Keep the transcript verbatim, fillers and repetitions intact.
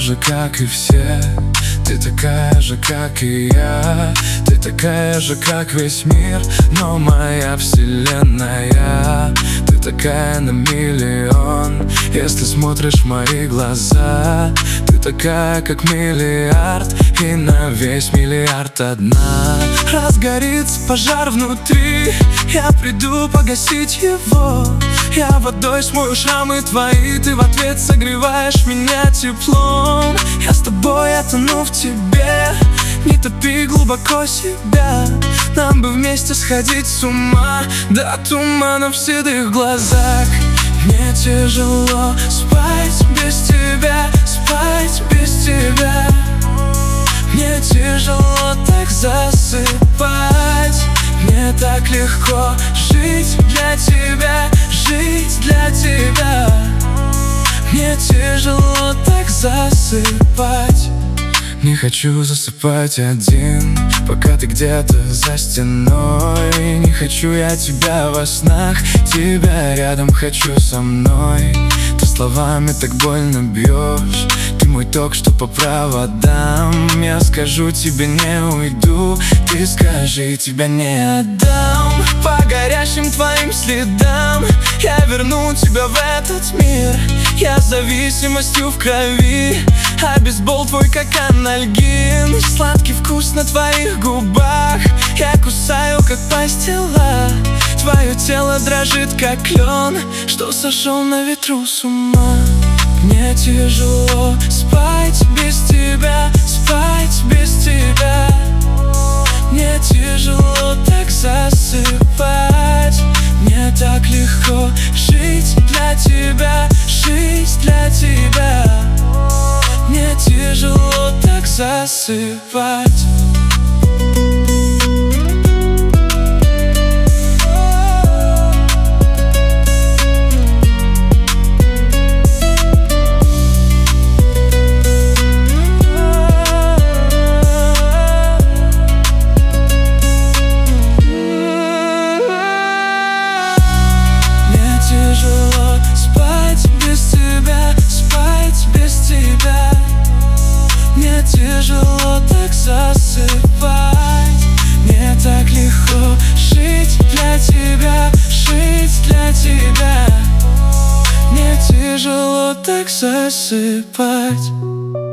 же, как и все. Ты такая же, как и я. Ты такая же, как весь мир, но моя вселенная. Ты такая на миллион, если смотришь в мои глаза. Ты такая, как миллиард, и на весь миллиард одна. Разгорится пожар внутри, я приду погасить его. Я водой смою шрамы твои, ты в ответ согреваешь меня теплом. Я с тобой, я тону в тебе, не топи глубоко себя. Нам бы вместе сходить с ума до тумана в седых глазах. Мне тяжело спать без тебя, спать без тебя. Мне тяжело так засыпать. Мне так легко жить для тебя, жить для тебя. Мне тяжело так засыпать. Не хочу засыпать один, пока ты где-то за стеной. Не хочу я тебя во снах, тебя рядом хочу со мной. Ты словами так больно бьешь, ты мой ток, что по проводам. Я скажу тебе, не уйду, ты скажи, тебя не отдам. По горящим твоим следам я верну тебя в этот мир. Я с зависимостью в крови, а бейсбол твой как анальгин. Сладкий вкус на твоих губах, я кусаю как пастила. Твое тело дрожит как лен, что сошел на ветру с ума. Мне тяжело спать без тебя, спать без тебя. Мне тяжело так засыпать. Мне так легко жить для тебя, жить для тебя. Мне тяжело так засыпать. Тяжело спать без тебя, спать без тебя. Мне тяжело так засыпать. Мне так легко жить для тебя, жить для тебя. Мне тяжело так засыпать.